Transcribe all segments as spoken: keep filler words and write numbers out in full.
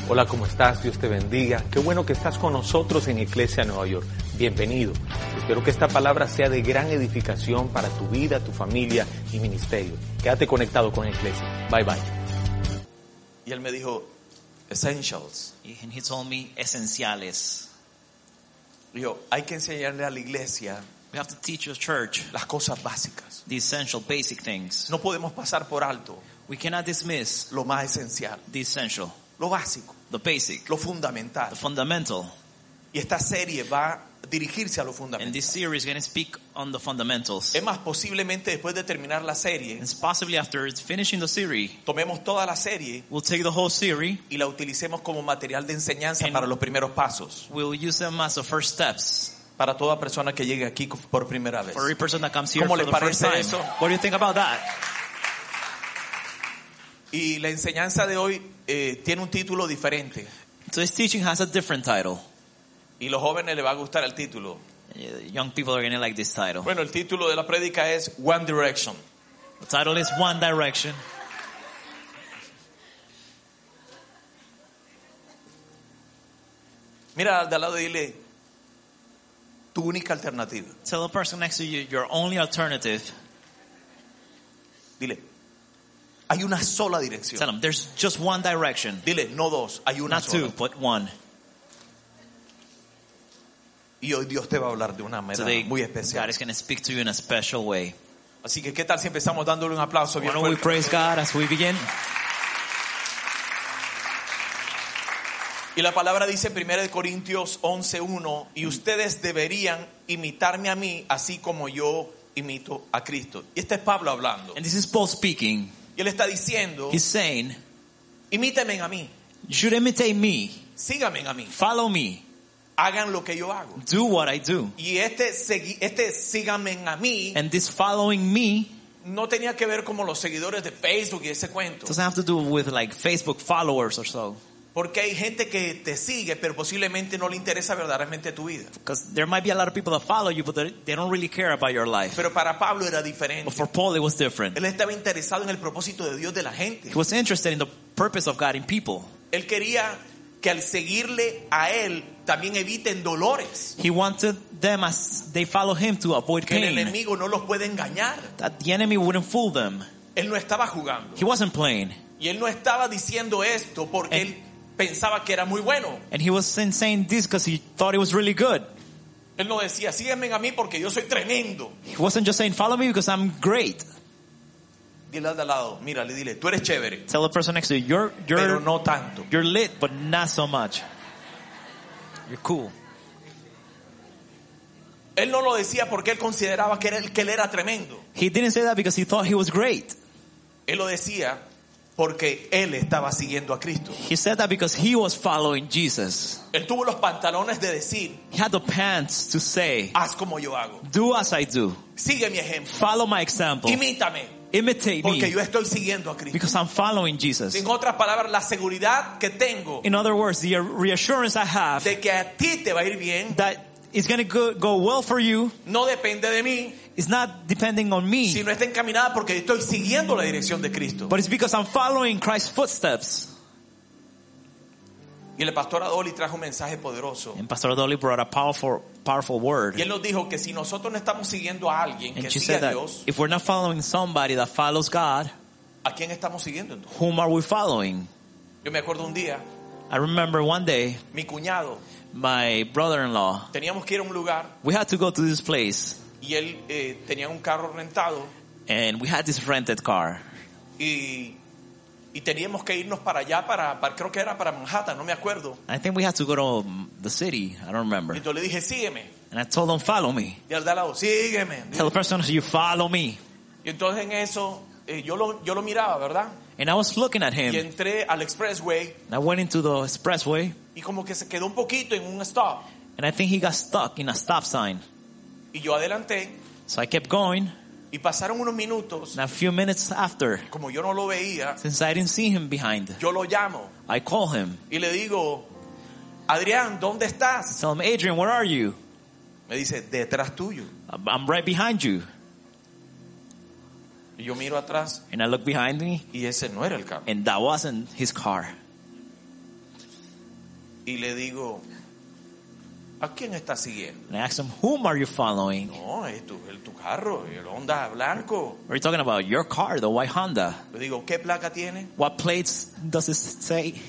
Hola, ¿cómo estás? Dios te bendiga. Qué bueno que estás con nosotros en Iglesia Nueva York. Bienvenido. Espero que esta palabra sea de gran edificación para tu vida, tu familia y ministerio. Quédate conectado con Iglesia. Bye bye. Y él me dijo, essentials. And he told me esenciales. Dijo, hay que enseñarle a la iglesia We have to teach your church las cosas básicas. the essential basic things. No podemos pasar por alto We cannot dismiss lo más esencial, the essential, lo básico, the basic, lo fundamental. the fundamental. Y esta serie va a dirigirse a lo And fundamental. this series is going to speak on the fundamentals. Es más, posiblemente después de terminar la serie, And possibly after it's finishing the series, tomemos toda la serie we'll take the whole series. y la utilicemos como material de enseñanza And- para los primeros pasos. We'll use them as the first steps Para toda persona que llegue aquí por primera vez. for every person that comes here ¿Cómo for le the first parece time. eso? What do you think about that? Y la enseñanza de hoy eh, tiene un título diferente. So this teaching has a different title. Y los jóvenes les va a gustar el título. Uh, Young people are going to like this title. Bueno, el título de la prédica es One Direction. The title is One Direction. Mira al de al lado y dile, tu única alternativa. Tell the person next to you, your only alternative. Dile, hay una sola dirección. Tell them, there's just one direction. Dile, no dos, hay una Not sola. two, but one. Y hoy Dios te va a hablar de una manera Today, muy God especial. is going to speak to you in a special way. Así que, ¿qué tal si empezamos dándole un aplauso Why bien don't we fuerte? praise God as we begin? Y la palabra dice en primera de Corintios once uno, y ustedes deberían imitarme a mí, así como yo imito a Cristo. Y este es Pablo hablando. And this is Paul speaking. Y él está diciendo, He's saying, imítenme a mí, you should imitate me. síganme a mí, Follow me. hagan lo que yo hago. Do what I do. Y este, segui- este síganme a mí And this following me no tenía que ver como los seguidores de Facebook y ese cuento. doesn't have to do with like Facebook followers or so. Porque hay gente que te sigue, pero posiblemente no le interesa verdaderamente tu vida. Because there might be a lot of people that follow you, but they they don't really care about your life. Pero para Pablo era But diferente. for Paul, it was different. Él estaba interesado en el propósito de Dios de la gente. He was interested in the purpose of God in people. Él quería que al seguirle a él también eviten dolores. He wanted them as they follow him to avoid Que el pain. enemigo no los puede engañar. That the enemy wouldn't fool them. Él no estaba jugando. He wasn't playing. Y él no estaba diciendo esto porque And- él pensaba que era muy bueno. And he wasn't saying this because he thought it was really good. Él no decía, sígueme a mí porque yo soy tremendo. He wasn't just saying, follow me because I'm great. Dile al de al lado, mírale, dile, tú eres chévere, Tell the person next to you, you're, pero you're, no tanto. you're lit, but not so much. You're cool. Él no lo decía porque él consideraba que, era, que él era tremendo. He didn't say that because he thought he was great. Él lo decía porque él estaba siguiendo a Cristo. He said that because he was following Jesus. Él tuvo los pantalones de decir, He had the pants to say, haz como yo hago. do as I do. Sigue mi ejemplo. Follow my example. Imítame. Imitate Porque me yo estoy siguiendo a Cristo. because I'm following Jesus. En otras palabras, la seguridad que tengo In other words, the reassurance I have de que a ti te va a ir bien that it's going to go, go well for you no depende de mí, is not depending on me, sino está encaminada porque estoy siguiendo la dirección de Cristo. but it's because I'm following Christ's footsteps. Y el pastor Adoli trajo un mensaje poderoso. And Pastor Dolly brought a powerful, powerful word. Y él nos dijo que si nosotros no estamos siguiendo a alguien And que she sigue said a that Dios, if we're not following somebody that follows God, ¿a quién estamos siguiendo entonces? whom are we following? Yo me acuerdo un día, I remember one day, mi cuñado, my brother-in-law, teníamos que ir a un lugar we had to go to this place, y él eh, tenía un carro rentado and we had this rented car. y, y teníamos que irnos para allá, para, para creo que era para Manhattan, no me acuerdo. I think we had to go to um, the city, I don't remember. Y entonces le dije, sígueme. And I told them, follow me. Y al de al lado, sígueme. Tell the person, you follow me. Y entonces en eso, eh, yo, lo, yo lo miraba, ¿verdad? And I was looking at Y him. entré al expressway And I went into the expressway, y como que se quedó un poquito en un stop. and I think he got stuck in a stop sign. Y yo adelanté So I kept going, y pasaron unos minutos. and a few minutes after, Como yo no lo veía, since I didn't see him behind, yo lo llamo I call him. y le digo, Adrián, ¿dónde estás? Tell him, Adrian, where are you? Me dice, detrás tuyo. I'm right behind you. Y yo miro atrás And I look behind me, y ese no era el carro. and that wasn't his car. y le digo, ¿a quién estás siguiendo? And I asked him, whom are you following? No, es tu, el, tu carro, el Honda blanco. Are you talking about your car, the white Honda? Le digo, ¿qué placa tiene? What plates does it say?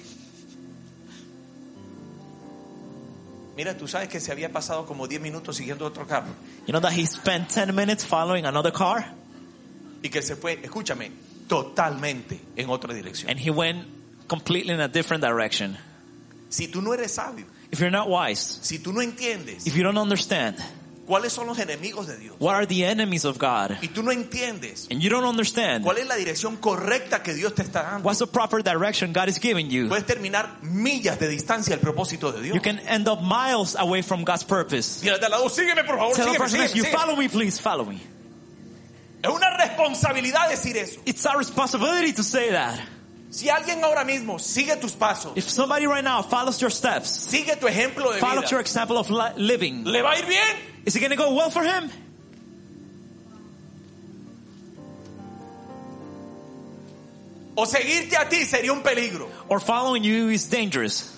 Mira, tú sabes que se había pasado como diez minutos siguiendo otro carro. You know that he spent ten minutes following another car? Y que se fue, escúchame, totalmente en otra dirección. And he went completely in a different direction. Si tú no eres sabio, If you're not wise, si tú no entiendes if you don't understand, cuáles son los enemigos de Dios, what are the enemies of God, y tú no entiendes and you don't understand cuál es la dirección correcta que Dios te está dando, what's the proper direction God is giving you, puedes terminar millas de distancia del propósito de Dios. you can end up miles away from God's purpose. Mira, de al lado, sígueme por favor, Tell the sígueme, person next sígueme, to you, sígueme. follow me, please, follow me. Es una responsabilidad decir eso. It's our responsibility to say that. Si alguien ahora mismo sigue tus pasos, If somebody right now follows your steps, sigue tu ejemplo de follows your vida, example of li- living, ¿le va a ir bien? is it going to go well for him? O seguirte a ti sería un peligro. Or following you is dangerous?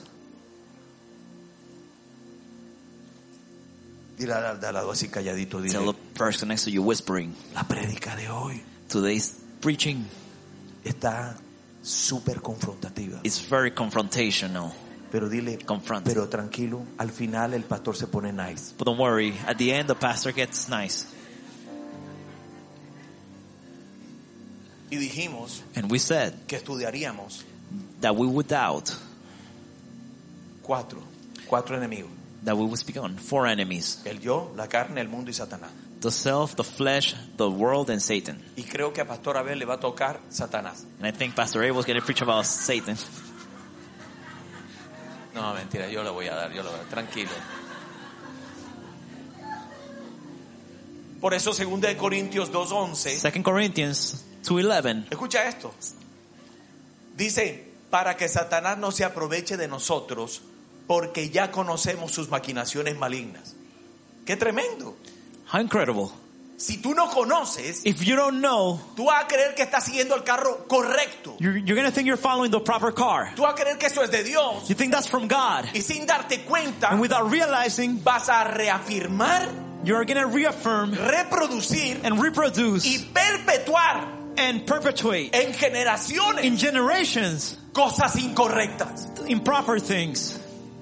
Dile al de al lado así calladito, Tell the dile, person next to you whispering, la prédica de hoy today's preaching está súper confrontativa. is very confrontational. Pero dile, Confront. pero tranquilo, al final el pastor se pone nice. But don't worry, at the end the pastor gets nice. Y dijimos And we said que estudiaríamos that we would doubt, cuatro, cuatro enemigos. that we would speak on four enemies: El yo, la carne, el mundo y Satanás. the self, the flesh, the world, and Satan. Y creo que a Pastor Abel le va a tocar Satanás. And I think Pastor Abel was going to preach about Satan. No, mentira, yo le voy a dar, yo le voy a dar, tranquilo. Por eso segunda de Corintios dos once, Second Corinthians two eleven. escucha esto. Dice, para que Satanás no se aproveche de nosotros, porque ya conocemos sus maquinaciones malignas. ¡Qué tremendo! How incredible. Si tú no conoces, If you don't know, tú vas a creer que estás siguiendo el carro correcto. you're, you're going to think you're following the proper car. Tú vas a creer que eso es de Dios. You think that's from God. Y sin darte cuenta, And without realizing, vas a reafirmar, you're going to reaffirm reproducir and reproduce y perpetuar and perpetuate en generaciones in generations cosas incorrectas. improper things.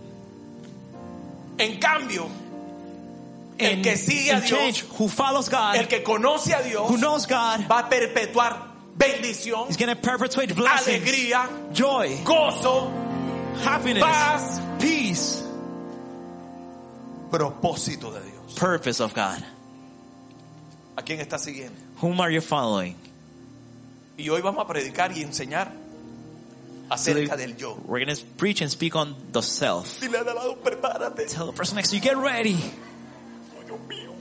En cambio, el And, que sigue a and change, Dios, who follows God, el que conoce a Dios, who knows God, va a perpetuar bendición, is going to perpetuate blessings, alegría, joy, gozo, happiness, paz, peace, propósito de Dios. purpose of God. ¿A quién está siguiendo? Whom are you following? Y hoy vamos a predicar y enseñar acerca del yo. We're going to preach and speak on the self. Dile al lado, prepárate. Tell the person next to you, get ready. Oh, Dios mío.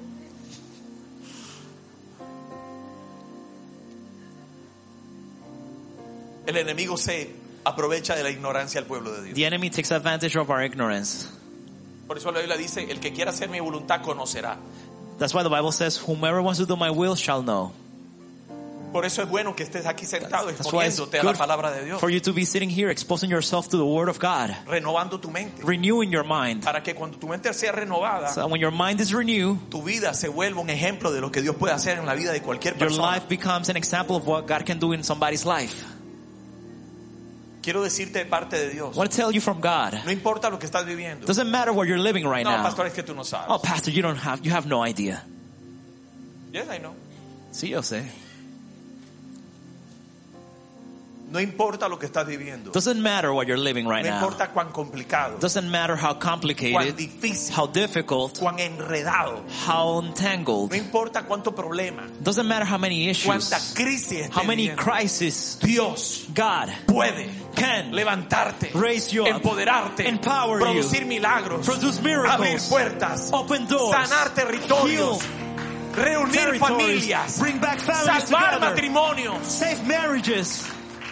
El enemigo se aprovecha de la ignorancia del pueblo de Dios. The enemy takes advantage of our ignorance. Por eso la Biblia dice, el que quiera hacer mi voluntad conocerá. That's why the Bible says, whomever wants to do my will shall know. Por eso es bueno que estés aquí sentado That's why it's exponiéndote a la good palabra de Dios, for you to be sitting here exposing yourself to the Word of God, renovando tu mente, renewing your mind. para que cuando tu mente sea renovada, So when your mind is renewed, tu vida se vuelva un ejemplo de lo que Dios puede hacer en la vida de cualquier your persona. life becomes an example of what God can do in somebody's life. Quiero decirte de parte de Dios, I want to tell you from God, no importa lo que estás viviendo. doesn't matter where you're living right No, now. pastor, es que tú no sabes. Oh, pastor, you don't have, you have no idea. Yes, I know. Sí, yo sé. No importa lo que estás viviendo. Doesn't matter what you're living right No now. importa cuán complicado, Doesn't matter how cuán complicated, difícil, how difficult, cuán enredado. how No entangled. importa cuánto problema, Doesn't matter how many issues, cuánta crisis estés how many viviendo. crises. Dios God puede can levantarte, raise you up, empoderarte, empower you, producir milagros, produce abrir miracles, puertas, open doors, sanar territorios, heal reunir territories, familias, bring back families salvar together, matrimonios. save marriages.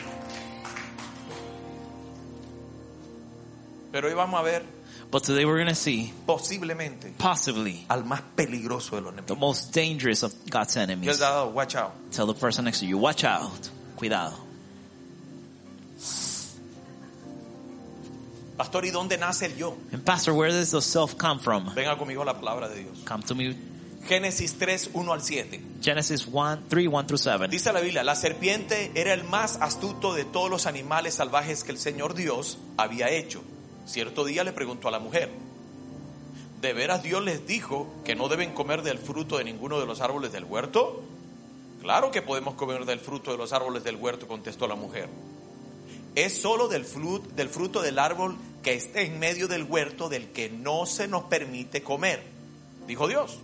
Pero hoy vamos a ver But today we're going to see posiblemente possibly al más peligroso de los the enemigos. most dangerous of God's Dios enemies. ha dado, watch out. Tell the person next to you, watch out. Cuidado. Pastor, ¿y dónde nace el yo? And Pastor, where does the self come from? Venga conmigo a la palabra de Dios. Come to me. Génesis tres, uno al siete. Genesis one, three, one through seven. Dice la Biblia, la serpiente era el más astuto de todos los animales salvajes que el Señor Dios había hecho. Cierto día le preguntó a la mujer, ¿de veras Dios les dijo que no deben comer del fruto de ninguno de los árboles del huerto? Claro que podemos comer del fruto de los árboles del huerto, contestó la mujer. Es solo del fruto, del fruto del árbol que esté en medio del huerto del que no se nos permite comer, dijo Dios.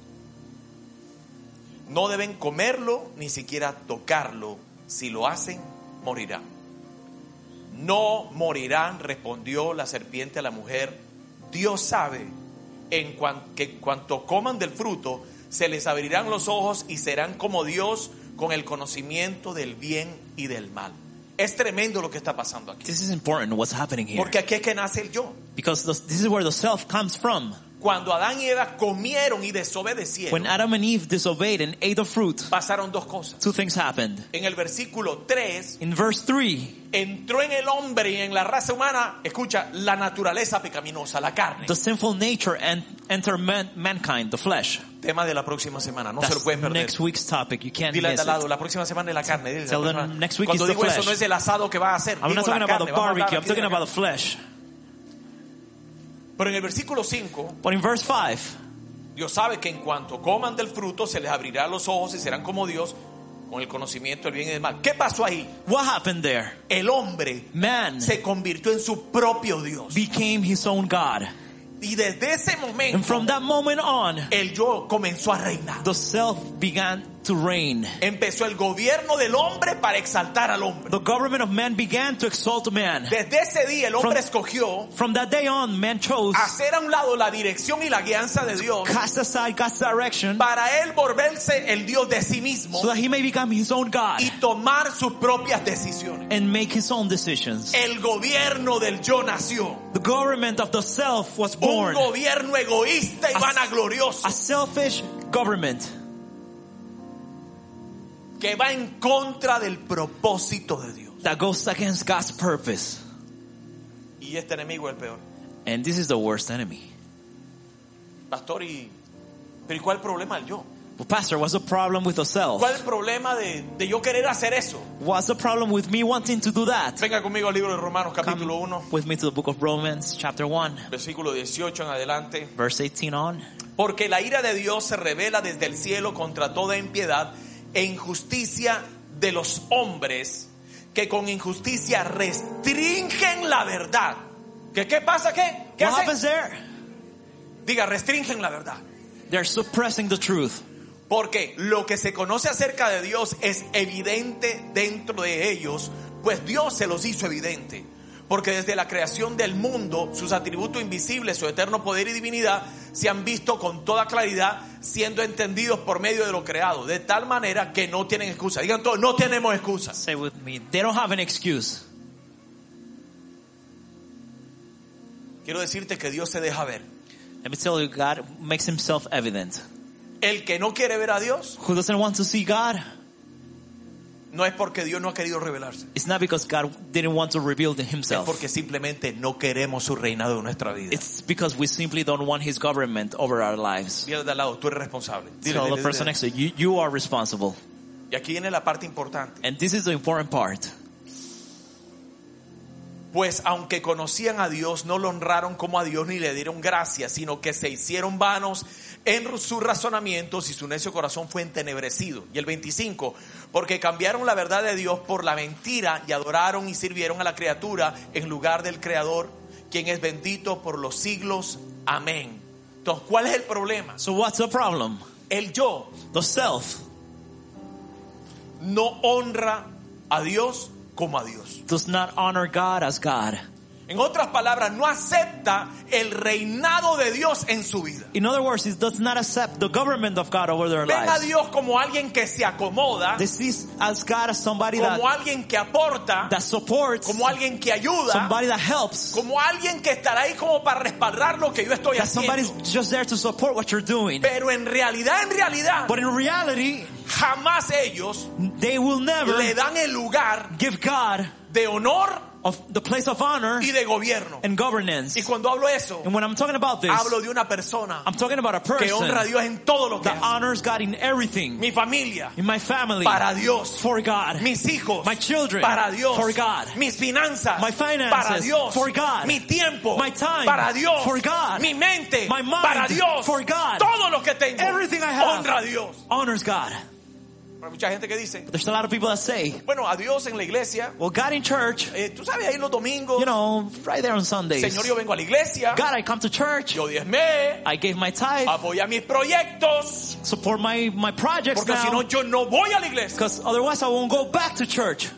No deben comerlo ni siquiera tocarlo. Si lo hacen, morirán. No morirán, respondió la serpiente a la mujer. Dios sabe en cuan, que cuanto coman del fruto, se les abrirán los ojos y serán como Dios con el conocimiento del bien y del mal. Es tremendo lo que está pasando aquí. This is important what's happening here. Porque aquí es que nace el yo. Because the, this is where the self comes from. Cuando Adán y Eva comieron y desobedecieron, When Adam and Eve disobeyed and ate the fruit, pasaron dos cosas. two things happened. En el versículo tres, In verse three, entró en el hombre y en la raza humana, escucha, la naturaleza pecaminosa, la carne. the sinful nature and enter man, mankind, the flesh. Tema de la próxima semana, no se lo That's pueden perder. next week's topic. You can't Dile miss al lado, it. la próxima semana es la carne. Dile, Tell la them próxima- next week Cuando is the digo eso flesh. no es el asado que va a hacer. I'm digo not talking la about carne, the vamos a hablar barbecue. I'm aquí de talking la about the carne. flesh. Pero en el versículo cinco, But in verse five, Dios sabe que en cuanto coman del fruto se les abrirá los ojos y serán como Dios con el conocimiento del bien y del mal. ¿Qué pasó ahí? what happened there? El hombre Man se convirtió en su propio Dios. became his own God. Y desde ese And momento from that moment on, el yo comenzó a reinar. the self began to reign. Empezó el gobierno del hombre para exaltar al hombre. The government of man began to exalt man. Desde ese día el hombre From- escogió From that day on, man chose hacer a un lado la dirección y la guianza de Dios cast aside God's direction para él volverse el Dios de sí mismo so that he may become his own God y tomar sus propias decisiones. and make his own decisions. El gobierno del yo nació. The government of the self was Un born. gobierno egoísta y A- vanaglorioso A selfish government que va en contra del propósito de Dios. that goes against God's purpose. Y este enemigo es el peor. And this is the worst enemy. Pastor, ¿y, pero ¿y cuál es el problema del yo? Well, Pastor, what's the problem with the self? ¿Cuál es el problema de, de yo querer hacer eso? What's the problem with me wanting to do that? Venga conmigo al libro de Romanos capítulo Come uno, with me to the book of Romans, chapter one, versículo dieciocho en adelante. verse eighteen on. Porque la ira de Dios se revela desde el cielo contra toda impiedad e injusticia de los hombres que con injusticia restringen la verdad. ¿Qué, qué pasa? ¿Qué? ¿Qué What hacen? happens there? Diga, restringen la verdad. They're suppressing the truth. Porque lo que se conoce acerca de Dios es evidente dentro de ellos, pues Dios se los hizo evidente. Porque desde la creación del mundo, sus atributos invisibles, su eterno poder y divinidad, se han visto con toda claridad, siendo entendidos por medio de lo creado, de tal manera que no tienen excusa. Digan todos, no tenemos excusas. Say with me, they don't have an excuse. Quiero decirte que Dios se deja ver. Let me tell you, God makes himself evident. El que no quiere ver a Dios, Who doesn't want to see God? no es porque Dios no ha querido revelarse. It's not because God didn't want to reveal Es himself. porque simplemente no queremos su reinado en nuestra vida. It's because we simply don't want his government over our lives. Dile de al lado, tú eres responsable. Dile, Tell dile, the person dile. next to you, you, you are responsible. Y aquí viene la parte importante. And this is the important part. Pues aunque conocían a Dios, no lo honraron como a Dios ni le dieron gracias, sino que se hicieron vanos en sus razonamientos y su necio corazón fue entenebrecido. Y el veinticinco, porque cambiaron la verdad de Dios por la mentira y adoraron y sirvieron a la criatura en lugar del Creador, quien es bendito por los siglos. Amén. Entonces, ¿cuál es el problema? So what's the problem? El yo The self no honra a Dios como a Dios. does not honor God as God. En otras palabras, no acepta el reinado de Dios en su vida. In other words, it does not accept the government of God over their Ven a lives. Dios como alguien que se acomoda, They see as God as somebody that, como alguien que aporta, that supports, como alguien que ayuda, somebody that helps, como alguien que estará ahí como para respaldar lo que yo estoy that somebody's haciendo. just there to support what you're doing. Pero en realidad, en realidad, But in reality, jamás ellos they will never le dan el lugar give God de honor of the place of honor y de gobierno. and governance. Y cuando hablo eso, And when I'm talking about this, hablo de una persona I'm talking about a que person honra a Dios en todo lo que that hace. honors God in everything. Mi familia, In my family, para Dios. for God. Mis hijos, My children, para Dios. for God. Mis finanzas, My finances, para Dios. for God. Mi tiempo, My time, para Dios. for God. Mi mente, My mind, para Dios. for God. Todo lo que tengo, Everything I have. honra a Dios. Honors God. Hay mucha gente que dice, But there's a lot of people that say, bueno, a Dios en la iglesia, well, God in church, eh, tú sabes, ahí los domingos, you know, right there on Sundays. Señor, yo vengo a la iglesia, God, I come to church. yo diezmé, I gave my tithe, apoya mis proyectos, support my, my projects porque si no now, yo no voy a la iglesia. because otherwise I won't go back to church.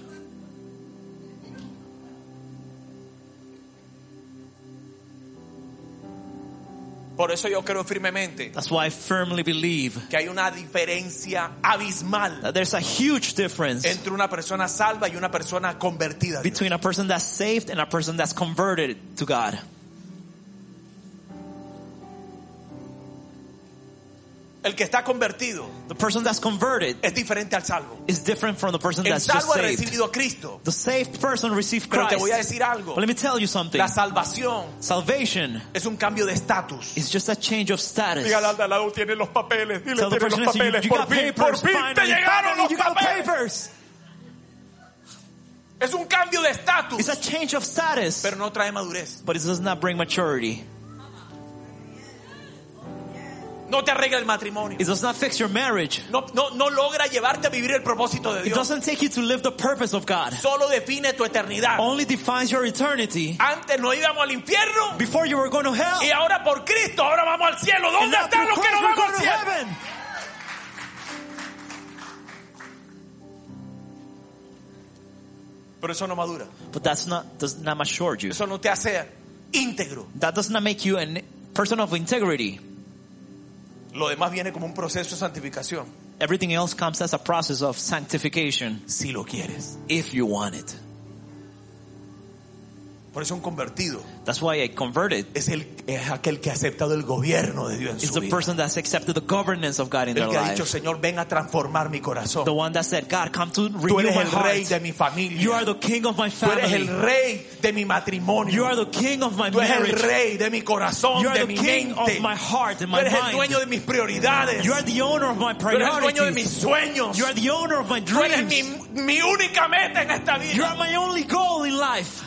Por eso yo creo firmemente That's why I firmly believe que hay una diferencia abismal that there's a huge difference entre una persona salva y una persona convertida a Dios. between a person that's saved and a person that's converted to God. El que está convertido The person that's converted es diferente al salvo. is different from the person El that's just salvo ha saved. recibido a Cristo. The saved person received Pero te voy a Christ. decir algo. But let me tell you something. La salvación Salvation es un cambio de estatus. is just a change of status. Dígale al de al lado, tiene los papeles. Dile, Tell the tiene person los next to you, papeles. you Por got fin, por papers. fin te Finally, llegaron finally, los you got papeles. papers. Es un cambio de It's estatus. a change of status, Pero no trae madurez. but it does not bring maturity. No te arregla el matrimonio. It does not fix your marriage. No, no, no logra llevarte a vivir el propósito de It Dios. doesn't take you to live the purpose of God. Solo define tu eternidad. Only defines your eternity. Antes no íbamos al infierno Before you were going to hell, y ahora por Cristo, ahora vamos al cielo. and ¿Dónde now están through los que Christ no we're van going al to cielo? heaven. Pero eso no madura. But that's not does not mature you. Eso no te hace íntegro. That does not make you a person of integrity. Lo demás viene como un proceso de santificación. Everything else comes as a process of sanctification, Si lo quieres. if you want it. Por eso un convertido That's why I converted. es, el, es aquel que ha aceptado el gobierno de Dios en It's su the vida. person that's accepted the governance of God in El their que ha dicho, life. Señor, ven a transformar mi corazón. The one that said, God, come to Tú renew eres my el rey heart. de mi familia. You are the king of my Tú eres el family. rey de mi matrimonio. You are the king of my Tú eres el marriage. rey de mi corazón, You are de the mi king mente. of my heart and Tú my eres el dueño de mind. mis prioridades. You are the owner of my Tú eres el dueño de mis priorities. sueños. You are the owner of my Tú eres mi, dreams. mi única meta en esta You are vida. my only goal in life.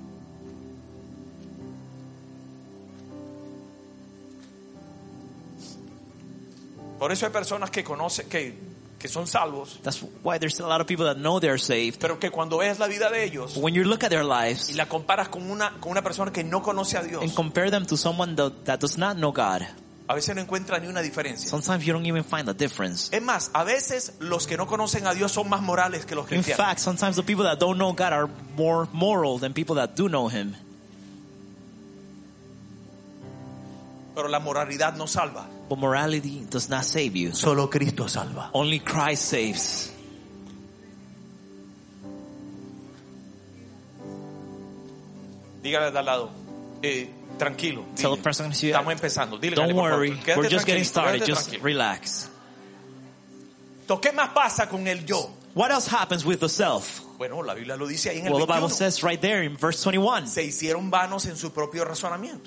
Por eso hay personas que conocen, que, que son salvos, That's why there's a lot of people that know they're saved. pero que cuando ves la vida de ellos When you look at their y lives la comparas con una, con una persona que no conoce a Dios, and compare them to someone that, that does not know God, a veces no encuentra ni una diferencia. sometimes you don't even find a difference. Es más, a veces los que no conocen a Dios son más morales que los In cristianos. fact, sometimes the people that don't know God are more moral than people that do know Him. Pero la moralidad no salva. But morality does not save you. Solo Cristo salva. Only Christ saves. Dígale de al lado, eh, tranquilo. Tell dile, the person next to you, estamos empezando. Dile, don't dale, por favor, worry, quédate we're just getting tranquilito, started. quédate Just tranquilo. relax. ¿Qué más pasa con el yo? What else happens with the self? Bueno, la Biblia lo dice ahí en el Well, the Bible veintiuno. says right there in verse twenty-one. Se hicieron vanos en su propio razonamiento.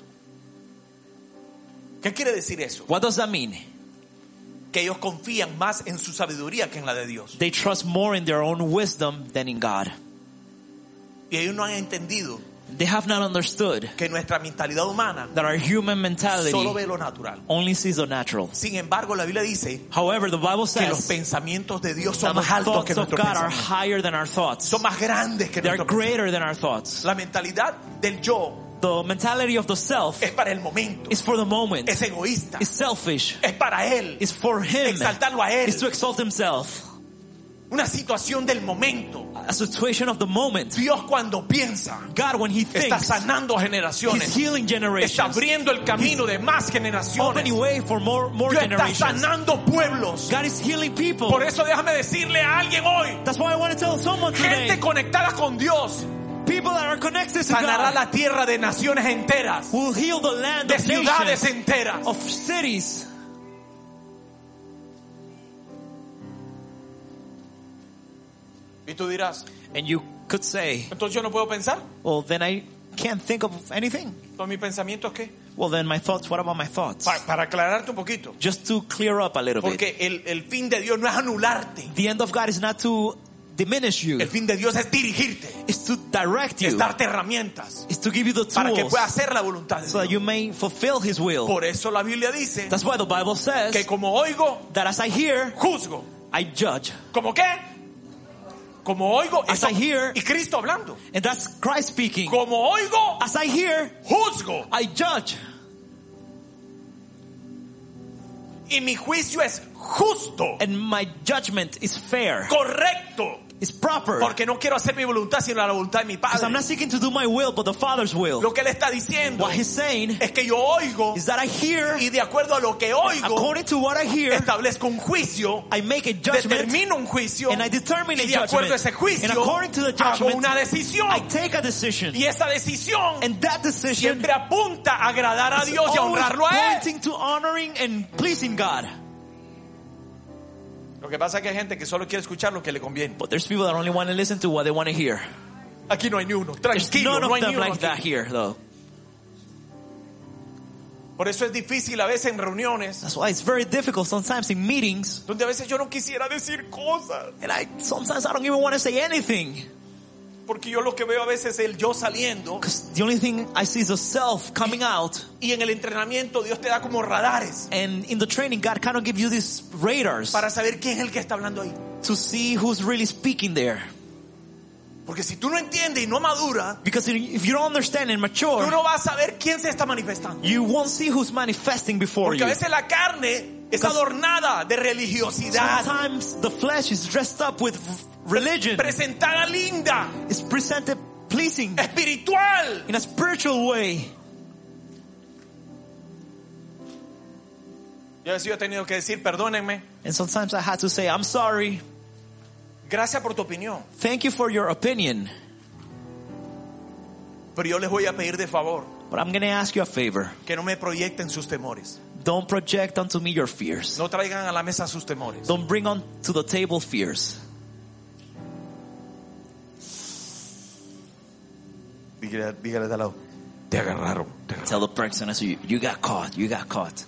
¿Qué quiere decir eso? What does that mean? Que ellos confían más en su sabiduría que en la de Dios. They trust more in their own wisdom than in God. Y ellos no han entendido They have not understood que nuestra mentalidad humana that our human mentality solo ve lo natural. only sees the natural. Sin embargo, la Biblia dice However, the Bible que los says pensamientos de Dios that son the más altos que thoughts of nuestros God are pensamientos. higher than our thoughts. Son más grandes que They are nuestros pensamientos. greater than our thoughts. La mentalidad del yo The mentality of the self es para el momento. is for the moment. Es egoísta. It's selfish. Es para él. It's for him. Exaltarlo a él. It's to exalt himself. Una situación del momento. A situation of the moment. Dios cuando piensa God, when He está thinks, sanando generaciones. He's healing Está generations. abriendo el camino de más generaciones. Opening way for more, more Dios está generations. sanando pueblos. God is healing people. Por eso déjame decirle a alguien hoy. That's why I want to tell someone Gente today. conectada con Dios People that are connected to sanará God la tierra de naciones enteras. will heal the land De of ciudades nations, enteras. of cities. Y tú dirás, And you could say, Entonces yo no puedo pensar. well, then I can't think of anything. ¿Con mis pensamientos qué? Well, then my thoughts, what about my thoughts? Pa- para aclararte un poquito. Just to clear up a little bit. Porque el, el fin de Dios no es anularte. The end of God is not to diminish you. El fin de Dios es dirigirte. It's to direct you. Es darte herramientas. It's to give you the Para que tools puedas hacer la voluntad de so that Dios. you may fulfill His will. Por eso la Biblia dice That's why the Bible says que como oigo, that as I hear, juzgo. I judge. ¿Cómo qué? Como oigo, As eso- I hear- y Cristo hablando. And that's Christ speaking. Como oigo, As I hear, juzgo. I judge. Y mi juicio es justo, And my judgment is fair. correcto. It's proper. Porque no quiero hacer mi voluntad, sino la voluntad de mi Because I'm Padre. not seeking to do my will, but the Father's will. Lo que Él está diciendo What He's saying es que yo oigo is that I hear, y de acuerdo a lo que oigo, according to what I hear, establezco un juicio, I make a judgment, determino un juicio and I determine y a de acuerdo a ese judgment. And juicio according to the hago judgment, una decisión. I take a decision. Y esa decisión And that decision siempre apunta a agradar a is Dios y a always honrarlo a Él. pointing to honoring and pleasing God. Lo que pasa es que hay gente que solo quiere escuchar lo que le conviene. But there's people that only want to listen to what they want to hear. Aquí no hay ni uno. There's Tranquilo, none no of hay ni them uno like that aquí. here, though. Por eso es difícil a veces en reuniones That's why it's very difficult sometimes in meetings, donde a veces yo no quisiera decir cosas. and I sometimes I don't even want to say anything. Porque yo lo que veo a veces es el yo saliendo. Because the only thing I see is the self coming out. Y en el entrenamiento Dios te da como radares And in the training, God kind of gives you these radars para saber quién es el que está hablando ahí. to see who's really speaking there. Porque si tú no entiendes y no maduras, Because if you don't understand and mature, tú no vas a saber quién se está manifestando. you won't see who's manifesting before Porque a you. veces la carne es Because adornada de religiosidad, Sometimes the flesh is dressed up with religion. presentada linda, It's presented pleasing espiritual. in a spiritual way. Yo a veces yo he tenido que decir, perdónenme, And sometimes I had to say, I'm sorry. gracias por tu opinión, Thank you for your opinion. pero yo les voy a pedir de favor But I'm going to ask you a favor. que no me proyecten sus temores. Don't project onto me your fears. No traigan a la mesa sus temores. Don't bring on to the table fears. Dígale, dígale de al lado, te agarraron, te agarraron. Tell the person, so you, you got caught. You got caught.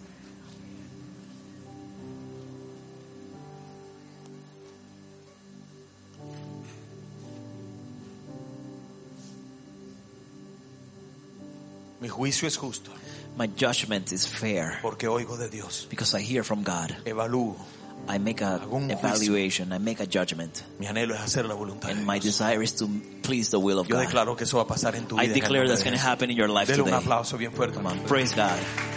Mi juicio es justo My judgment is fair porque oigo de Dios. because I hear from God. Evalúo. I make a Hago un juicio. evaluation. I make a judgment. Mi anhelo es hacer la voluntad de And my Dios. desire is to please the will of Yo God. declaro que eso va a pasar en tu I vida. en el declare nombre that's de going to Jesús. happen in your life Dele un today. aplauso bien fuerte. Come on, praise God.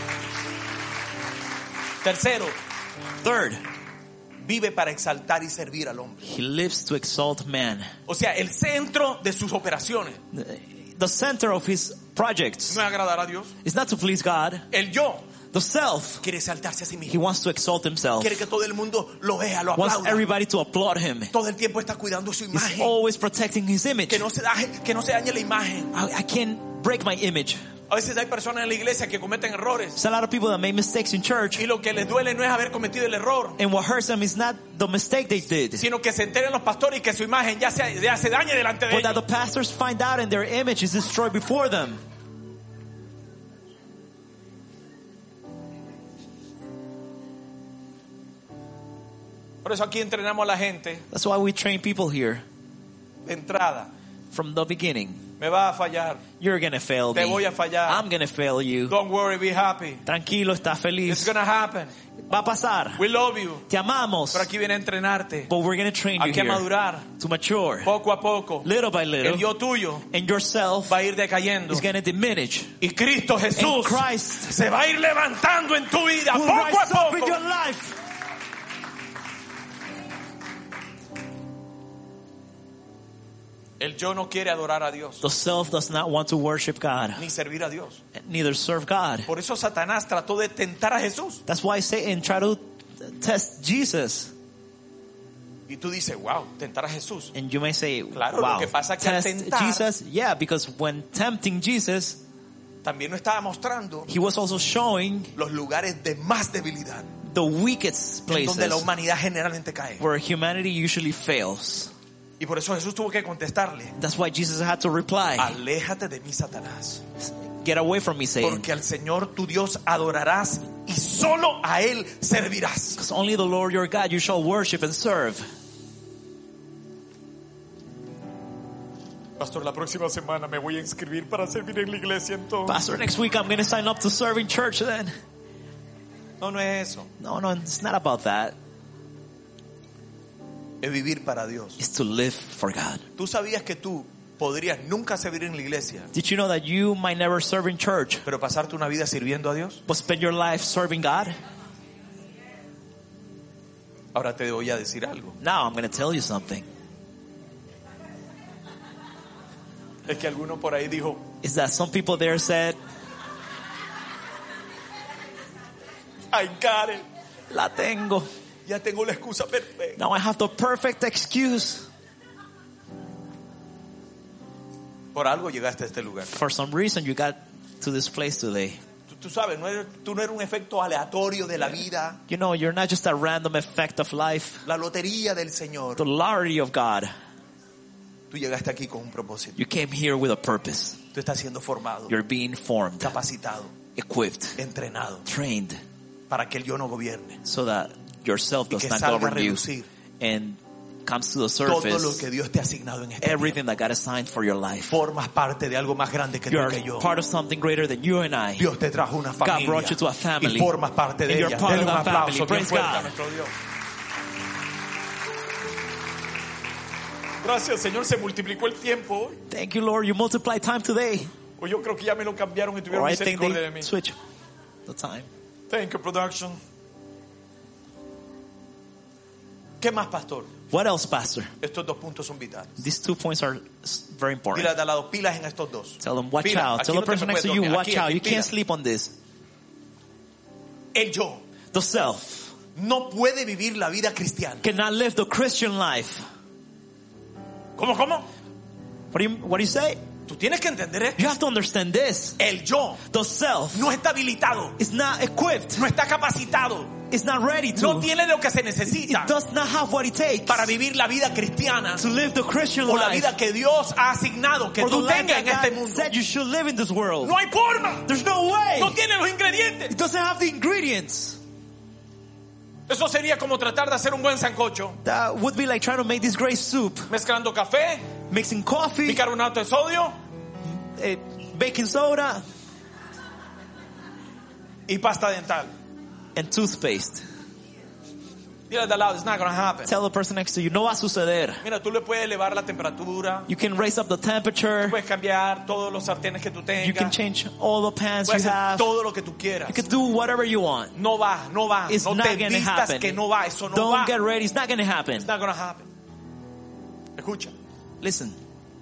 Tercero, Third, vive para exaltar y servir al hombre. he lives to exalt man. O sea, el centro de sus operaciones The center of his projects no es agradar a Dios. is not to please God. El yo The self, quiere exaltarse a sí he mismo. wants to exalt himself. Quiere que todo el mundo lo vea, lo Wants aplauda. everybody to applaud him. Todo el tiempo está cuidando su He's imagen. always protecting his image. Que no se dañe, que no se dañe la imagen. I, I can't break my image. A veces hay personas en la iglesia que cometen errores There's a lot of people that make mistakes in church, y lo que les duele no es haber cometido el error, and what hurts them is not the mistake they did, sino que se enteren los pastores y que su imagen ya se, ya se dañe delante de but that the ellos. pastors find out and their image is destroyed before them. Por eso aquí entrenamos a la gente That's why we train people here de entrada. from the beginning. Me va a fallar. You're gonna fail Te me. voy a fallar. I'm gonna fail you. Don't worry, be happy. Tranquilo, está It's feliz. gonna happen. Va a pasar. We love you. Te amamos. Pero aquí viene a entrenarte. But we're gonna train you Aquí a here madurar. to mature. Poco a poco. Little by El little. yo tuyo And yourself va a ir decayendo. is gonna diminish. Y Cristo And Jesús Christ se va a ir levantando en tu vida will poco rise a up in your poco. life. El yo no quiere adorar a Dios The self does not want to worship God, ni servir a Dios. neither serve God. Por eso Satanás trató de tentar a Jesús. That's why Satan tried to test Jesus. Y tú dices, wow, tentar a Jesús. And you may say, Claro, lo wow, que pasa que al test tentar- Jesus? Yeah, because when tempting Jesus, También nos estaba mostrando he was also showing los lugares de más debilidad, the weakest en donde la places humanidad generalmente cae. where humanity usually fails. Y por eso Jesús tuvo que contestarle: That's why Jesus had to reply, aléjate de mí, Satanás, get away from me, Satan. porque al Señor tu Dios adorarás y solo a Él servirás. Because only the Lord your God you shall worship and serve. Pastor, la próxima semana me voy a inscribir para servir en la iglesia entonces. Pastor, next week I'm going to sign up to serve in church then. No, no es eso. No, no, it's not about that. Es vivir para Dios. It's to live for God. ¿Tú sabías que tú podrías nunca servir en la iglesia, Did you know that you might never serve in church, pero pasarte una vida sirviendo a Dios? but spend your life serving God? Ahora te voy a decir algo. Now I'm going to tell you something. Es que alguno por ahí dijo: Is that some people there said, I got it. La tengo. Ya tengo la excusa perfecta. Now I have the perfect excuse. Por algo llegaste a este lugar. For some reason you got to this place today. Tú, tú sabes, no eres, tú no eres un efecto aleatorio de la vida, You know, you're not just a random effect of life. la lotería del Señor. The lottery of God. Tú llegaste aquí con un propósito. You came here with a purpose. Tú estás siendo formado, You're being formed, capacitado, equipped, entrenado trained, para que el yo no gobierne so that yourself y does que not salga a govern you reducir and comes to the todo lo surface que Dios te ha asignado en este everything tiempo. that God assigned for your life. Formas parte de algo más grande que tú You're que yo. part of something greater than you and I. Dios te trajo una familia brought you to a family. y formas parte de And you're ella. part Denle of un that aplauso family. bien Praise fuerte a God. nuestro Dios. Gracias, Señor, se multiplicó el tiempo hoy. Thank you, Lord. You multiply time today. O yo creo que ya me lo cambiaron y Or tuvieron I think misericordia de they mí. switch the time. Thank you, production. ¿Qué más, pastor? What else, Pastor? Estos dos puntos son vitales. These two points are s- very important. Dile de al lado, pilas en estos dos. Tell them, watch Pila, out. aquí Tell no the te person me next to puedes you, dormir. watch Aquí, out. aquí, You pila. can't sleep on this. El yo The self no puede vivir la vida cristiana. cannot live the Christian life. ¿Cómo, cómo? What do you, what do you say? Tú tienes que entender esto. You have to understand this. El yo The self no está habilitado, is not equipped. no está capacitado, It's not ready no to. tiene lo que se It necesita does not have what it takes para vivir la vida cristiana to live the Christian o la life. vida que Dios ha asignado que Or the tú life tengas en that este God mundo. said you should live in this world. No hay forma, There's no way. no tiene los ingredientes. It doesn't have the ingredients. Eso sería como tratar de hacer un buen sancocho, That would be like trying to make this great soup. mezclando café, Mixing coffee, bicarbonato de sodio eh, baking soda, y pasta dental. and toothpaste. Dile de al lado, it's not gonna happen. Tell the person next to you, no va a suceder. Mira, tú le puedes elevar la temperatura, You can raise up the temperature. puedes cambiar todos los sartenes que tú You can tengas, change all the pans you puedes hacer have. todo lo que tú quieras. You can do whatever you want. No va, no va, It's no not te gonna vistas happen. que no va, eso no Don't va. get ready. It's not going to happen. It's not gonna happen. Escucha, Listen,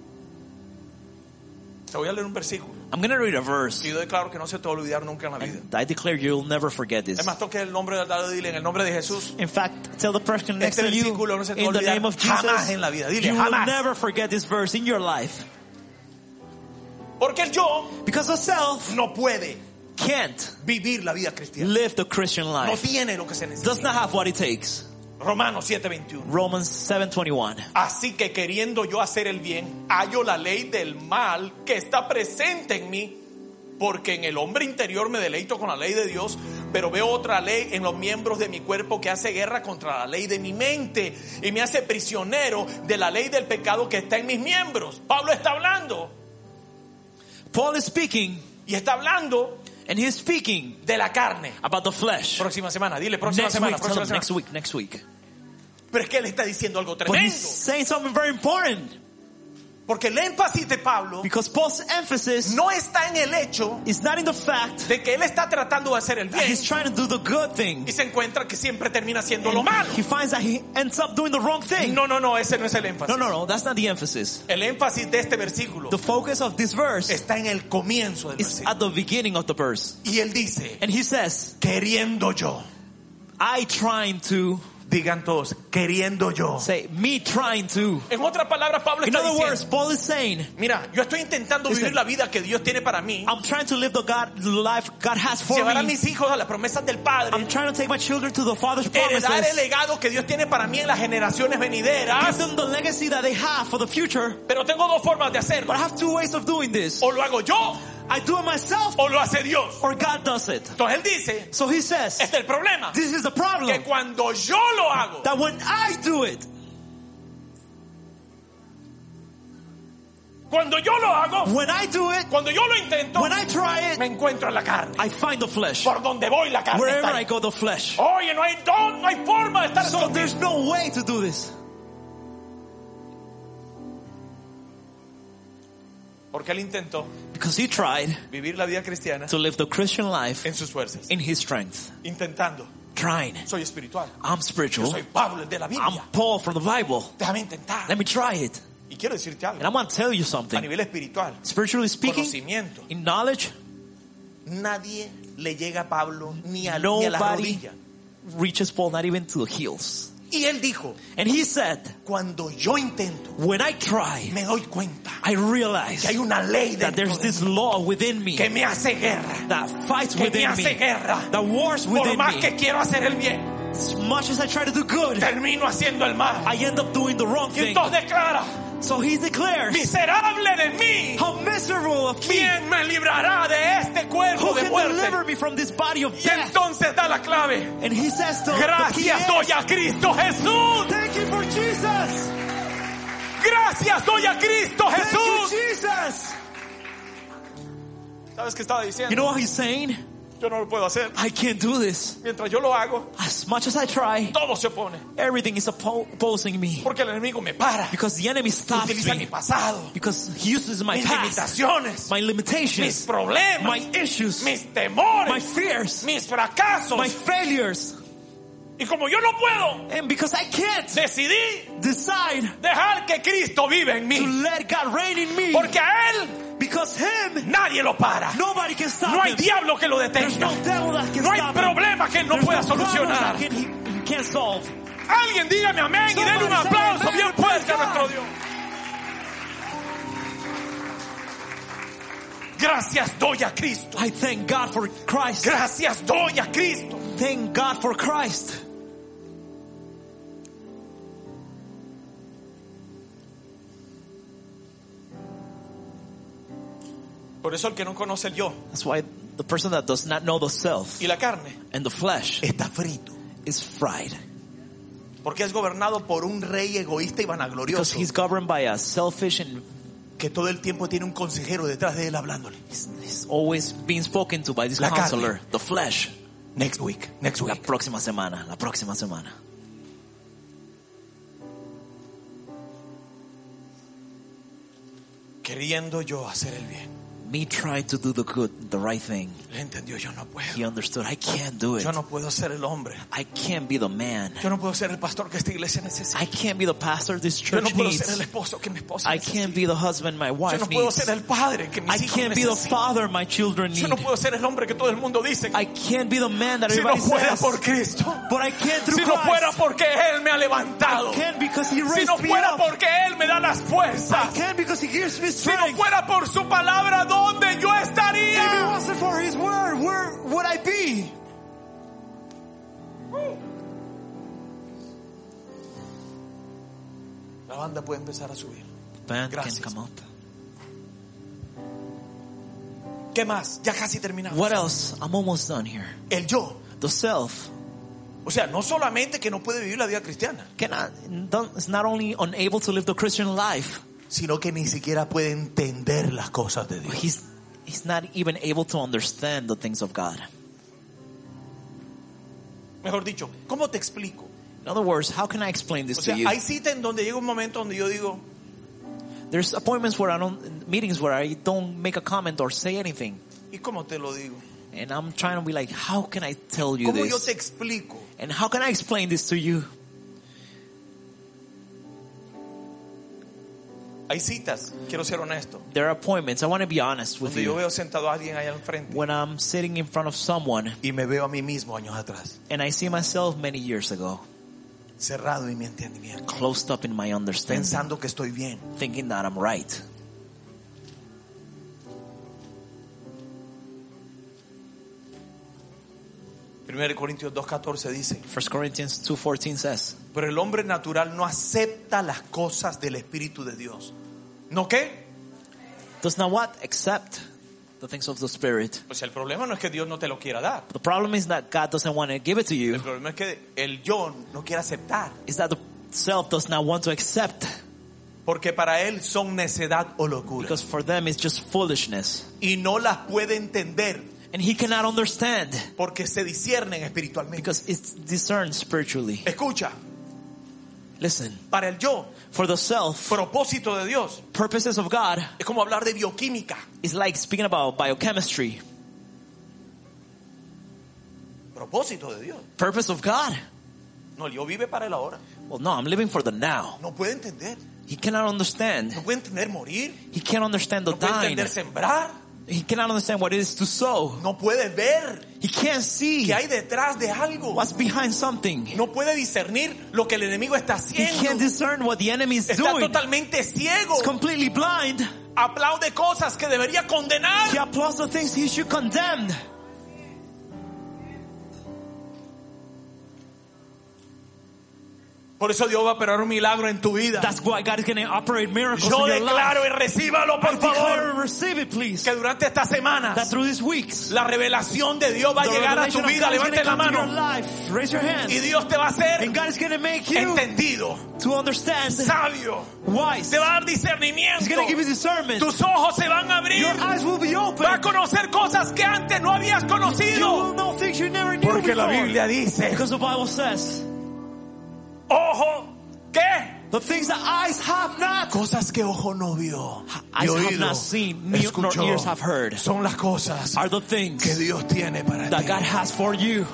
te voy a leer un versículo I'm going to read a verse. y yo declaro que no se te va a olvidar nunca en la vida. I declare you'll never forget this. Es más, toque el nombre del lado y dile, en el nombre de Jesús, In fact, tell the person next este to you, versículo no se te va a in the olvidar name of jamás Jesus, en la vida. Dile, you will jamás. never forget this verse in your life. Porque el yo Because the self no puede can't vivir la vida cristiana. live the Christian No life. tiene lo que se Does necesita. not have what it takes. Romanos siete veintiuno. Romans seven twenty-one. Así que queriendo yo hacer el bien, hallo la ley del mal que está presente en mí, porque en el hombre interior me deleito con la ley de Dios, pero veo otra ley en los miembros de mi cuerpo que hace guerra contra la ley de mi mente y me hace prisionero de la ley del pecado que está en mis miembros. Pablo está hablando Paul is speaking, y está hablando and he's speaking de la carne. about the flesh. Próxima semana, dile próxima Next semana, week, tell próxima them semana. next week, next week. Pero es que él está diciendo algo But tremendo, he's saying something very important. porque el énfasis de Pablo Because Paul's emphasis no está en el hecho is not in the fact de que él está tratando de hacer el that bien he's trying to do the good thing. y se encuentra que siempre termina haciendo lo malo. He finds that he ends up doing the wrong thing. No, no, no, ese no es el No, énfasis. no, no, that's not the emphasis. El énfasis de este versículo The focus of this verse está en el comienzo del is versículo. at the beginning of the verse. Y él dice, And he says, queriendo yo I trying to Digan todos, queriendo yo. Say, me trying to. En otras palabras, Pablo In está other words, diciendo, Paul is saying, mira, yo estoy intentando Listen. vivir la vida que Dios tiene para mí. I'm trying to live the God the life God has for Llevar a me. mis hijos a las promesas del Padre. I'm trying to take my children to the Father's Heredar el promises. legado que Dios tiene para mí en las generaciones Give venideras. them the legacy that they have for the future. Pero tengo dos formas de hacerlo. But I have two ways of doing this. O lo hago yo I do it myself o lo hace Dios. or God does it. Entonces él dice, So he says, este es el problema. this is the Que problem. cuando yo lo hago, That when I do it, cuando yo lo hago, when I do it, cuando yo lo intento, when I try me it, encuentro en la carne. I find the flesh. Por donde voy la carne Wherever está I ahí. go, the flesh. Oye, no hay don, no hay forma de estar So escondido. there's no way to do this. Porque él intentó Because he tried vivir la vida cristiana to live the Christian life en sus fuerzas. in his strength. Intentando. Trying. Soy espiritual. I'm Yo spiritual. soy Pablo, el de la I'm Biblia. Paul from the Bible. Déjame intentar. Let me try it. Y quiero decirte algo. And I'm going to tell you A something. nivel espiritual, Spiritually speaking, conocimiento, in knowledge, nadie le llega a Pablo ni a, ni a la nobody rodilla. reaches Paul, not even to the heels. Y él dijo, And he said, cuando yo intento, when I try, me doy cuenta I realize que hay una ley that dentro there's de this mí law within me que me hace guerra, that fights que me within hace me, guerra. that wars Por within más me. que quiero hacer el bien, As much as I try to do good, termino haciendo el mal. I end up doing the wrong Y thing. entonces declara, So he declares, miserable de mí, how miserable of me. ¿quién me librará de este cuerpo Who de can deliver muerte? me from this body of Y death? entonces da la clave. And he says to the Gracias doy a Cristo Jesús. thank you for Jesus. Gracias doy a Cristo Thank you, Jesús. Jesus. ¿Sabes qué estaba You diciendo? know what he's saying? Yo no lo puedo hacer. I can't do this. Mientras yo lo hago, As much as I try, todo se opone. everything is oppo- opposing me. Porque el enemigo me para. Because the enemy stops Utiliza mi me. pasado, Because he uses my mis past, limitaciones, my mis limitations, problemas, my issues, mis my temores, fears, mis fracasos. my failures. Y como yo no puedo, And because I can't decidí decide dejar que Cristo vive en to mí. let God reign in me. Porque a Él Because him, nadie lo para. nobody can stop No hay him. diablo que lo There's no detenga. devil that can No hay stop him. problema que Él no There's pueda no problems solucionar. that can, he, he can't solve. Alguien dígame amén y denle un Somebody say aplauso amen, bien praise fuerte a God. nuestro Dios. Gracias doy a Cristo. I thank God for Christ. Gracias doy a Cristo. Thank God for Christ. Por eso el que no conoce el yo That's why the person that does not know the self y la carne and the flesh está frito. is fried. Porque es gobernado por un rey egoísta y Because vanaglorioso he's governed by a selfish and que todo el tiempo tiene un consejero detrás de él hablándole. he's, he's always being spoken to by this La carne. counselor, the flesh. Next week, next La week. próxima semana, la próxima semana. Queriendo yo hacer el bien. Me trying to do the good, the right thing. Él entendió, yo no puedo. He understood, I can't do it. Yo no puedo ser el hombre. I can't be the man. Yo no puedo ser el pastor que esta iglesia necesita. I can't be the pastor this Yo no church puedo ser el needs. esposo que mi esposa I necesita. can't be the husband my Yo wife no puedo needs. ser el padre que mis I hijos can't be the necesitan. father my children Yo no need. puedo ser el hombre que todo el mundo dice. I can't be the man that Si no everybody fuera says. por Cristo. But I can't through Si no fuera Christ. porque Él me ha levantado. I can't because he Si raised no me fuera up. porque Él me da las I fuerzas. can't because he gives me Si no strength. fuera por su palabra, ¿dónde yo If it estaría? wasn't for his word, where would I be? La banda puede empezar a subir. Band Gracias. can come up. ¿Qué más? Ya casi terminamos. What else? I'm almost done here. El yo. The self O sea, no solamente que no puede vivir la vida cristiana, cannot, is not only unable to live the Christian life, sino que ni siquiera puede entender las cosas de Dios. he's he's not even able to understand the things of God. Mejor dicho, ¿cómo te explico? In other words, how can I explain this O sea, to you? hay citas en donde llega un momento donde yo digo, There's appointments where I don't, meetings where I don't make a comment or say anything. ¿y cómo te lo digo? And I'm trying to be like, how can I tell you ¿Cómo yo this? te explico? And how can I explain this to you? Hay citas, quiero ser honesto, There are appointments. I want to be honest with donde yo you. veo sentado a alguien allá al frente When I'm sitting in front of someone y me veo a mí mismo años atrás. and I see myself many years ago. cerrado en mi entendimiento, closed up in my understanding, pensando que estoy bien. thinking that I'm right. primera Corintios dos catorce dice, First Corinthians two fourteen says, pero el hombre natural no acepta las cosas del Espíritu de Dios. ¿No qué? does not what? Accept the things of the Spirit. O sea, el problema no es que Dios no te lo quiera dar. The problem is that God doesn't want to give it to you. El problema es que el yo no quiere aceptar. Is that the self does not want to accept. Porque para él son necedad o locura. Because for them it's just foolishness. Y no las puede entender. And he cannot understand. Porque se disciernen espiritualmente. Because it's discerned spiritually. Escucha. Listen. Para el yo, for the self, propósito de Dios, purposes of God, es como hablar de bioquímica. It's like speaking about biochemistry. Propósito de Dios. Purpose of God. No, el yo vive para el ahora. Well, no, I'm living for the now. No puede entender. He cannot understand. No puede entender morir. He can't understand the no puede dying. entender sembrar. He cannot understand what it is to sow. No puede ver. He can't see que hay detrás de algo. What's behind something. No puede discernir lo que el enemigo está haciendo. He can't discern what the enemy is está doing. totalmente ciego. He's completely blind. Aplaude cosas que debería condenar. He applauds the things he should condemn. Por eso Dios va a operar un milagro en tu vida. That's why God is going to operate miracles Yo in your declaro life. y recíbalo por I declare favor. receive it, please. Que durante estas semanas That through these weeks, la revelación de Dios va a the llegar a tu revelation of vida. God is Levante gonna la come to your mano. life. Raise your hands. Y Dios te va a hacer And God is going to make you entendido, to understand, sabio, wise. te va a dar discernimiento. He's going to give you discernment. Tus ojos se van a abrir. Your eyes will be open. Va a conocer cosas que antes no habías You conocido. will know things you never knew Porque la before. Biblia dice, Because the Bible says, ojo, ¿qué? the things that eyes have not, Cosas que ojo no vio, eyes y have oído, not seen, nor escuchó, ears have heard, son las cosas are the things que Dios tiene para that ti. God has for you.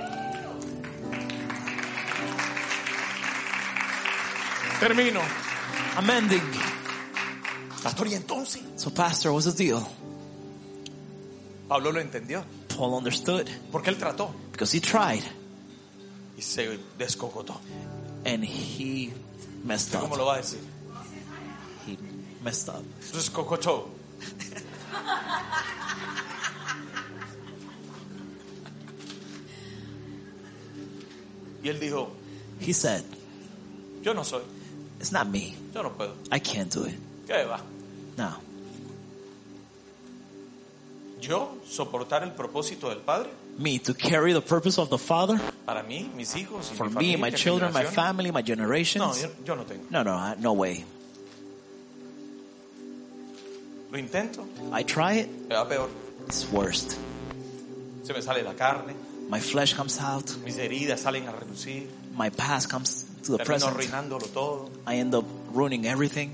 Termino. I'm ending. Pastor, ¿y entonces? So, Pastor, what's the deal? Pablo lo entendió, Paul understood porque él trató because he tried y se descocotó. and he messed up. ¿Cómo lo va a decir? He messed up. Descocotó. Y él dijo, He said, yo no soy, it's not me. yo no puedo. I can't do it. ¿Qué va? No. Yo soportar el propósito del Padre Me to carry the purpose of the Father para mí, mis hijos y for mi me, familia, my children, my generaciones. family, my No, generations. yo, yo no tengo. No, no, I- no way. Lo intento, I try it, me va peor. it's worst. Se me sale la carne, My flesh comes out, mis heridas salen a relucir, my past comes to the termino present. arruinándolo todo. I end up ruining everything.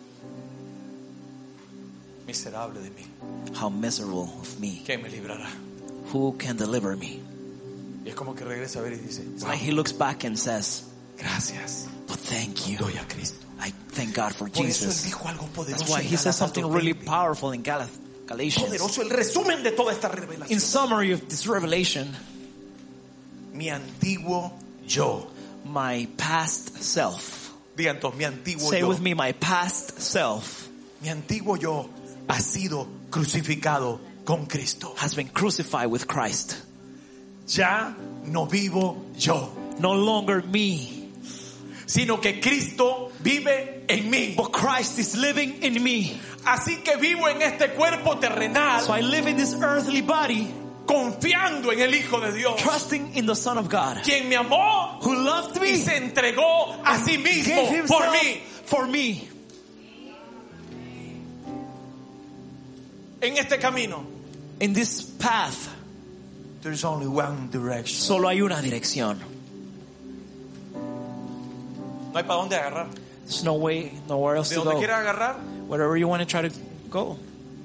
Miserable de mí, How miserable of me. ¿quién me librará? Who can deliver me? Y es como que regresa a ver y dice, It's wow, like he looks back and says, gracias, but thank you. doy a Cristo. I thank God for Por eso él Jesus. dijo algo poderoso. That's why en he says Gálatas something dos really veinte. powerful in Gal- Galatians. Poderoso el resumen de toda esta In revelación. summary of this revelation, Mi antiguo yo. my past self. Digan todos, mi antiguo Say yo. with me, my past self Mi antiguo yo ha sido crucificado con Cristo. has been crucified with Christ. Ya no vivo yo, No longer me, sino que Cristo vive en mí. but Christ is living in me. Así que vivo en este cuerpo terrenal, So I live in this earthly body, confiando en el Hijo de Dios, trusting in the Son of God, quien me amó who loved y me, se entregó a sí mismo gave por himself mí. for me. En este camino, In this path, there's only one direction. solo hay una dirección. No hay para dónde agarrar. There's no way, nowhere else De to donde go. quieras agarrar, Wherever you want to try to go.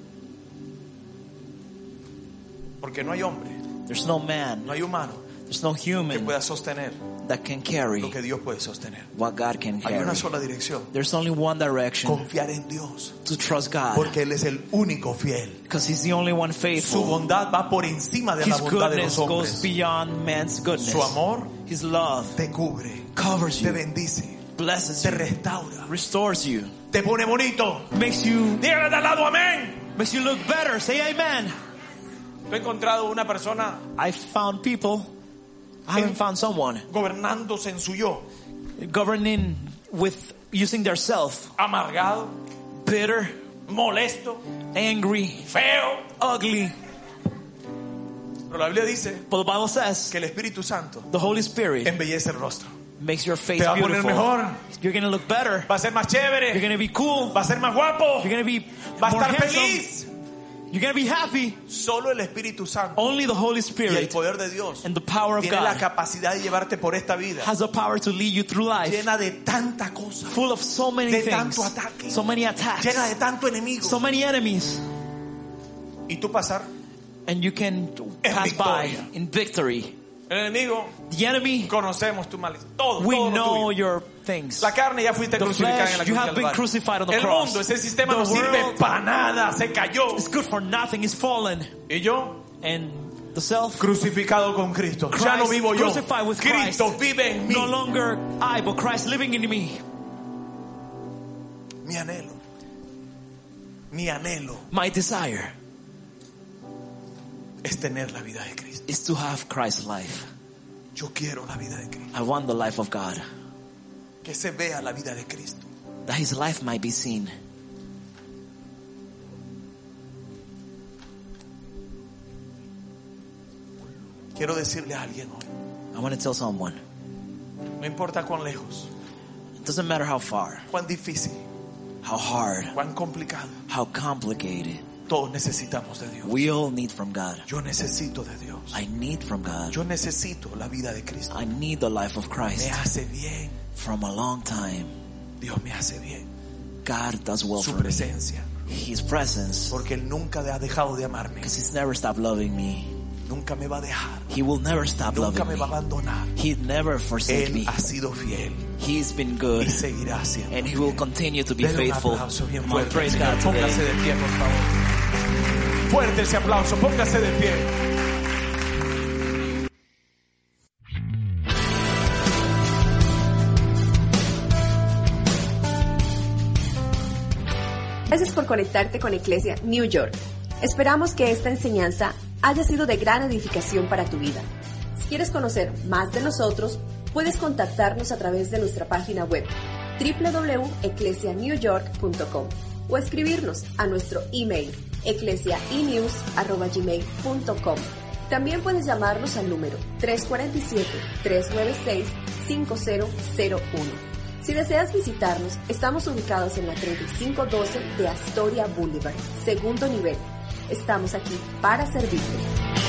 porque no hay hombre, There's no man, no hay humano there's no que human pueda sostener that can carry lo que Dios puede sostener. what God can Hay una carry. sola dirección: There's only one direction, confiar en Dios, to trust God, porque Él es el único fiel. because He's the only one Su faithful. bondad va por encima de la His bondad de goodness los goes hombres. beyond man's goodness. Su amor His love te cubre, covers te you, bendice, blesses te you, restaura, restores you, te pone bonito. makes you Dígale de al lado amén. makes you look better. Say amen. Yo he encontrado una persona I found people, I haven't found someone gobernándose en su yo, governing with using their self, amargado, bitter, molesto, angry, feo. ugly. Pero la Biblia dice But the Bible says que el Espíritu Santo the Holy Spirit embellece el rostro. makes your face Te va a poner beautiful. mejor, You're gonna look better. va a ser más You're chévere, gonna be cool. va a ser más guapo, You're gonna be va a more estar handsome. feliz. You're gonna be happy. Solo el Espíritu Santo Only the Holy y el Spirit poder de Dios and the power of tiene la God capacidad de llevarte por esta vida has the power to lead you through life, llena de tanta cosa, full of so many de things, tanto ataque, so many attacks, llena de tanto enemigo, so many enemies, y tú pasar. and you can En pass by victoria. in victory. El enemigo, The enemy, conocemos tu malicia, todo, we todo lo know tuyo. your things. La carne ya fuiste The crucificada en flesh, la you cruz have del been Calvario. crucified on the El cross. mundo, ese sistema The no sirve world para nada, se cayó. is good for nothing, is fallen. Y yo, And the self, crucificado con Cristo, ya no Christ, vivo yo, crucified with Christ. Cristo vive en mí. No longer I, but Christ living in me. Mi anhelo, mi anhelo My desire es tener la vida de Cristo. is to have Christ's life. Yo quiero la vida de Cristo, I want the life of God, que se vea la vida de Cristo. that His life might be seen. Quiero decirle a alguien hoy, I want to tell someone, no importa cuán lejos, it doesn't matter how far, cuán difícil, how hard, cuán complicado, how complicated, todos necesitamos de Dios. we all need from God. Yo necesito de Dios. I need from God. Yo necesito la vida de Cristo. I need the life of Me Christ. hace bien. From a long time, Dios me hace bien. God does well Su for me. presencia. His presence, Porque Él nunca ha dejado de amarme. because He's never stopped loving me. Nunca me va a dejar. He will never stop Nunca loving me me. va a abandonar. He'd never forsake Él me. ha sido fiel He's been y good, seguirá siendo and He fiel. will continue to be Denle un faithful. aplauso bien Oh, fuerte. praise Señor. God today. Póngase de pie, por favor. Fuerte ese aplauso. Póngase de pie. Gracias por conectarte con Iglesia New York. Esperamos que esta enseñanza haya sido de gran edificación para tu vida. Si quieres conocer más de nosotros, puedes contactarnos a través de nuestra página web doble u doble u doble u punto eclesia new york punto com o escribirnos a nuestro email eclesia e news arroba gmail punto com. También puedes llamarnos al número tres cuatro siete, tres nueve seis, cinco cero cero uno. Si deseas visitarnos, estamos ubicados en la treinta y cinco doce de Astoria Boulevard, segundo nivel. Estamos aquí para servirte.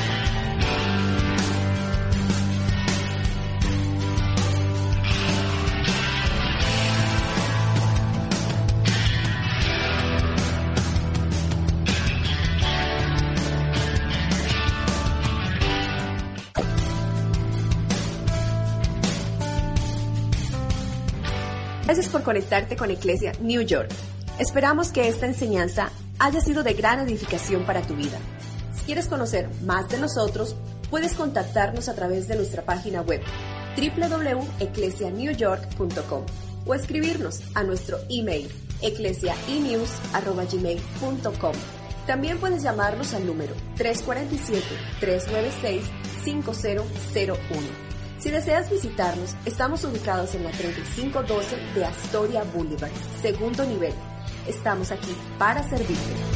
Gracias por conectarte con Iglesia New York. Esperamos que esta enseñanza haya sido de gran edificación para tu vida. Si quieres conocer más de nosotros, puedes contactarnos a través de nuestra página web doble u doble u doble u punto eclesia new york punto com o escribirnos a nuestro email eclesia e news arroba gmail punto com. También puedes llamarnos al número tres cuatro siete, tres nueve seis, cinco cero cero uno. Si deseas visitarnos, estamos ubicados en la treinta y cinco doce de Astoria Boulevard, segundo nivel. Estamos aquí para servirte.